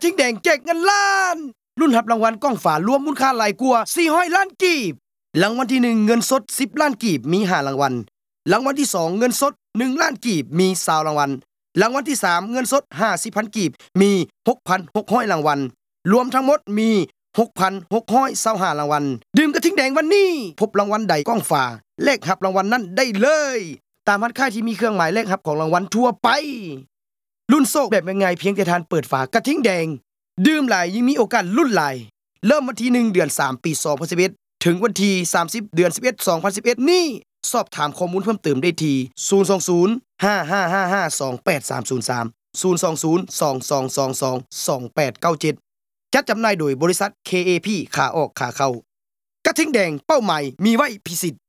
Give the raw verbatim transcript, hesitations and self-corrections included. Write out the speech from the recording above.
ทิงแดงแจกเงินล้านรุ่นรับรางวัลกล้องฝารวมมูลค่าหลายกว่าสี่ร้อยล้านกีบรางวัลที่หนึ่งเงินสดสิบล้านกีบมีห้ารางวัลรางวัลที่สองเงินสดหนึ่งล้านกีบมียี่สิบรางวัลรางวัลที่สามเงินสด ห้าสิบพัน กีบมี หกพันหกร้อย รางวัลรวมทั้งหมดมี หกพันหกร้อยยี่สิบห้า รางวัลดื่มกระทิงแดงวันนี้พบรางวัลใดกล้องฝาเลขรับรางวัลนั้นได้เลยตามร้านค้าที่มีเครื่องหมายเลขรับของรางวัลทั่วไปรุ่นโชคแบบง่ายๆเพียงแต่ทานเปิดฝากระทิงแดงดื่มหลายยิ่งมีโอกาสลุ้นหลายเริ่มวันที่หนึ่งเดือนสามปีสองพันสิบเอ็ดถึงวันที่สามสิบเดือนสิบเอ็ด สองพันสิบเอ็ดนี้สอบถามข้อมูลเพิ่มเติมได้ที่ศูนย์ สอง ศูนย์ ห้า ห้า ห้า ห้า สอง แปด สาม ศูนย์ สาม ศูนย์ สอง ศูนย์ สอง สอง สอง สอง สอง แปด เก้า เจ็ดจัดจำหน่ายโดยบริษัท เค เอ พี ขาออกขาเข้ากระทิงแดงเป้าหมายมีไว้พิสิทธิ์